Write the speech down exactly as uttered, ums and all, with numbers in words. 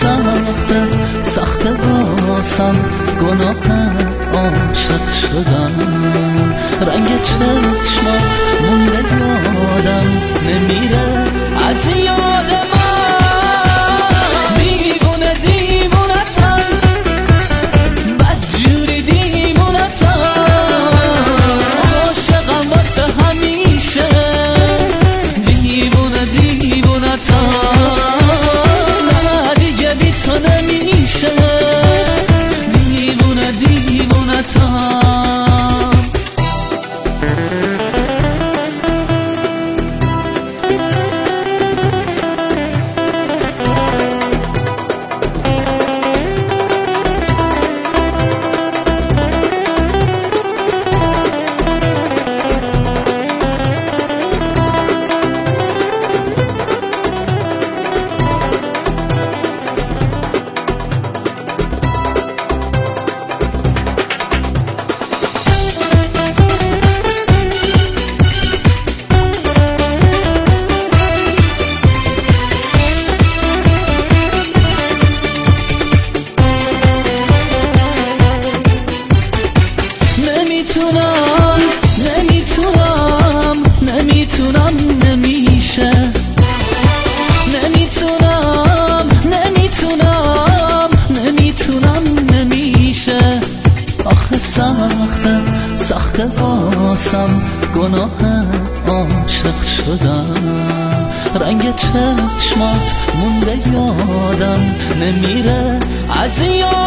سخته سخته واسم گناه عاشق شدن. رنگ چشمات مونده یادم نمیره از یاد من. دیوونه دیوونتم بدجوری دیوونتم عاشقم واسه همیشه. دیوونه دیوونتم نه دیگه بی تو نمیشه. دیوونه دیوونتم نمیتونم نمیتونم نمیتونم نمیشه. نمیتونم نمیتونم نمیتونم نمیشه. آخه سخته سخته واسم گناه عاشق شدن. رنگ چشمات مونده یادم نمیره از یاد